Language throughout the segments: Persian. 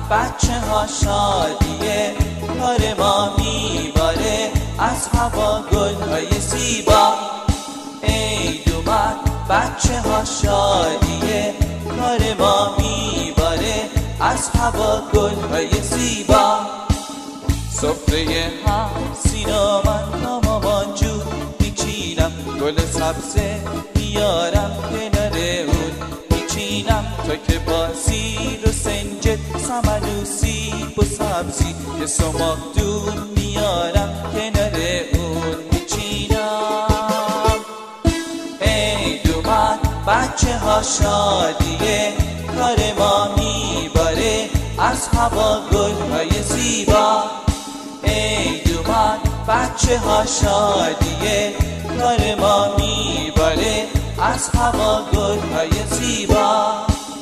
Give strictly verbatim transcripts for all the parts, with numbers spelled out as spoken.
بچه ها شادیه، کار ما میباره از هوا گل های زیبا. عید اومد بچه ها شادیه، کار ما میباره از هوا گل های زیبا. سفره هم سینا من با مامان جون میچینم، گل سبزه میارم کنار اون میچینم، تا که با سیر و سنجد سمن و سیب و سبزی یه سماق دون میارم کنار اون میچینم. عید اومد بچه ها شادیه، کار ما میباره از هوا گل های زیبا. عید اومد بچه ها شادیه، کار ما میباره از هوا گل های زیبا.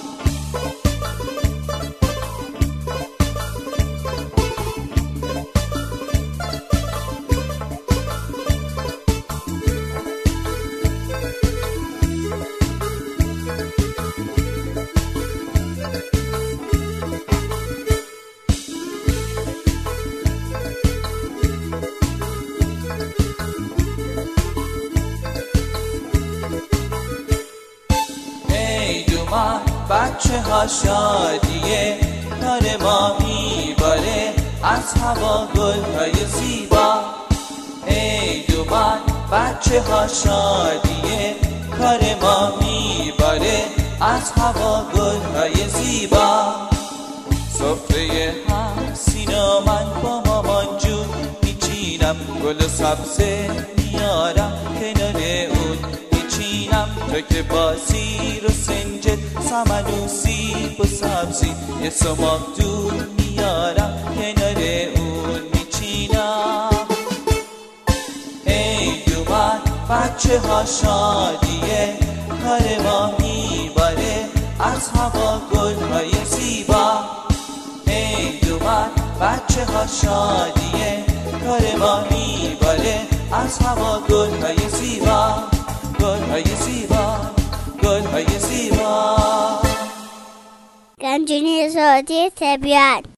بچه ها شادیه، کار ما میباره از هوا گل های زیبا. عید اومد بچه ها شادیه، کار ما میباره از هوا گل های زیبا. سفره هم سینا من با مامان جون میچینم، گل و سبزه میارم کنار اون میچینم، تا که با سیر و سنجد سمن و سیب و سبزی یه سماق دون میارم کنار اون میچینم. عید اومد بچه ها شادیه، کار ما میباره از هوا گل های زیبا. عید اومد بچه ها شادیه، کار ما میباره از هوا گل های زیبا. گل های زیبا، گل های زیبا. گنجینه صوتی طبیعت.